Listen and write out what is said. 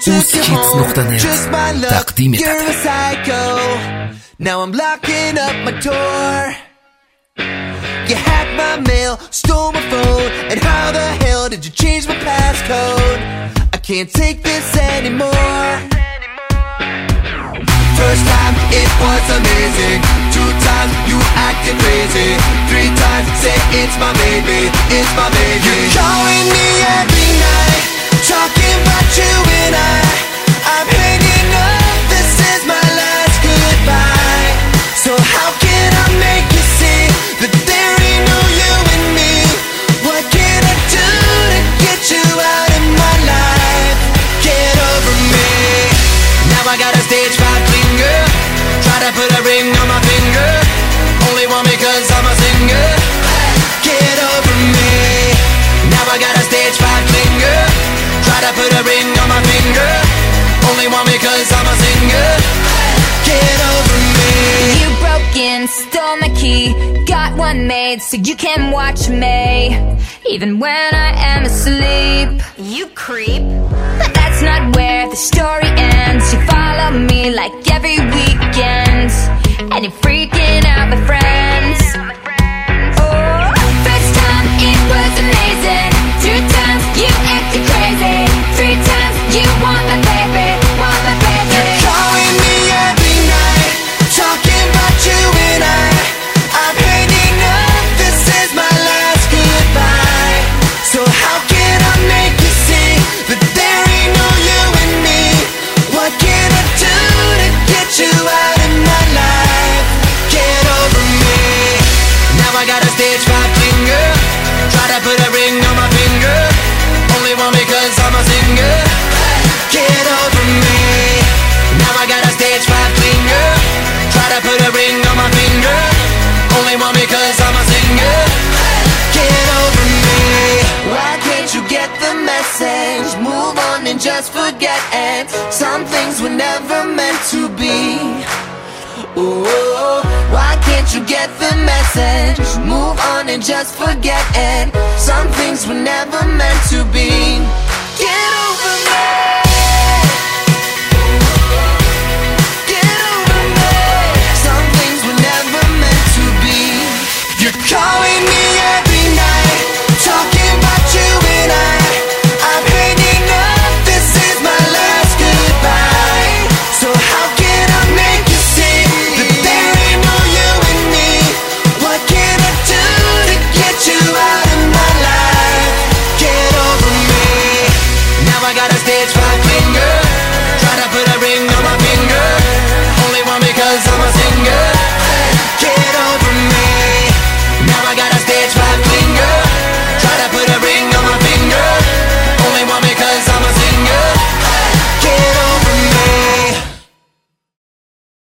Uzkids.net تقدیم You're a psycho. Now I'm locking up my door. You hacked my mail, stole my phone, and how the hell did you change my passcode? I can't take this anymore. First time it was amazing. 2 times you acted crazy. 3 times say it's my baby, it's my baby. You're calling me every night, talking about you and I'm hanging up, this is my last goodbye. So how can I make you see that there ain't no you and me? What can I do to get you out of my life? Get over me. Now I got a stage 5 finger, try to put a ring on my finger. Only one because I'm a singer. Get over me. Now I got a stage 5 finger, try to put a ring on my finger. Only one because I'm a singer. Get over me. You broke in, stole my key, got one made so you can watch me, even when I am asleep. You creep. But that's not where the story ends. You follow me like every weekend, and you're freaking out my friends. Oh, first time it was amazing. 2 times you acted crazy. 3 times you want my baby, want my baby. You're calling me every night, talking about you and I'm hanging up, this is my last goodbye. So how can I make you see that there ain't no you and me? What can I do to get you out of my life? Get over me. Now I got a stage 5 finger, try to put a ring on my finger. Only one because I'm a singer. Get over me. Now I got a stage 5 finger, try to put a ring on my finger. Only one because I'm a singer. Get over me. Why can't you get the message? Move on and just forget it. Some things were never meant to be. Ooh, why can't you get the message? Move on and just forget it. Some things were never meant to be.